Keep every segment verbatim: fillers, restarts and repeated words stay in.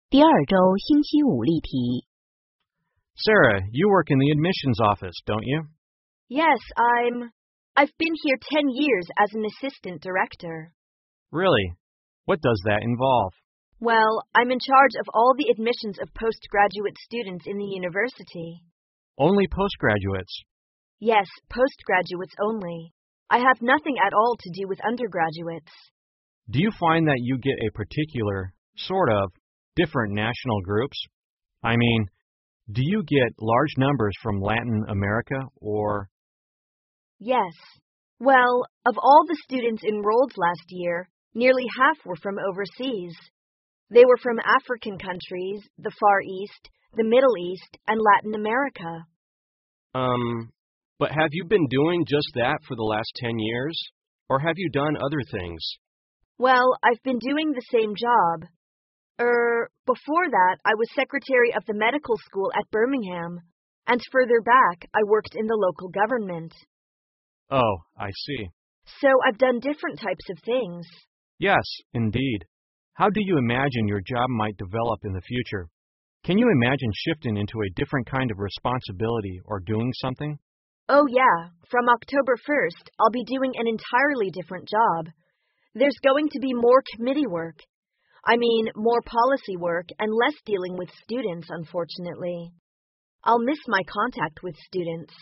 第二周星期五例题。 Sarah, you work in the admissions office, don't you? Yes, I'm... I've been here ten years as an assistant director. Really? What does that involve? Well, I'm in charge of all the admissions of postgraduate students in the university. Only postgraduates? Yes, postgraduates only. I have nothing at all to do with undergraduates. Do you find that you get a particular, sort of, different national groups? I mean, do you get large numbers from Latin America or... Yes. Well, of all the students enrolled last year, nearly half were from overseas. They were from African countries, the Far East, the Middle East, and Latin America. Um, but have you been doing just that for the last ten years? Or have you done other things? Well, I've been doing the same job. Er, before that, I was secretary of the medical school at Birmingham, and further back, I worked in the local government. Oh, I see. So I've done different types of things. Yes, indeed. How do you imagine your job might develop in the future? Can you imagine shifting into a different kind of responsibility or doing something? Oh yeah, from October first, I'll be doing an entirely different job. There's going to be more committee work. I mean, more policy work and less dealing with students, unfortunately. I'll miss my contact with students.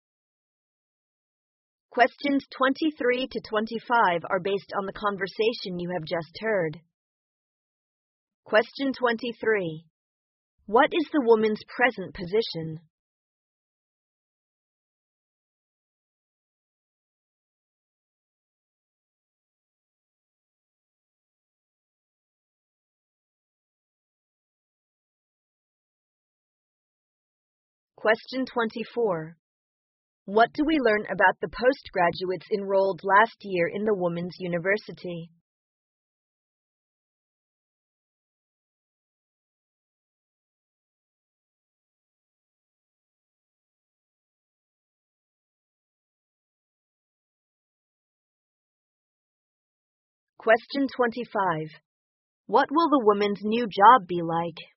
Questions twenty-three to twenty-five are based on the conversation you have just heard. Question twenty-three. What is the woman's present position? Question twenty-four. What do we learn about the postgraduates enrolled last year in the women's university? Question twenty-five. What will the woman's new job be like?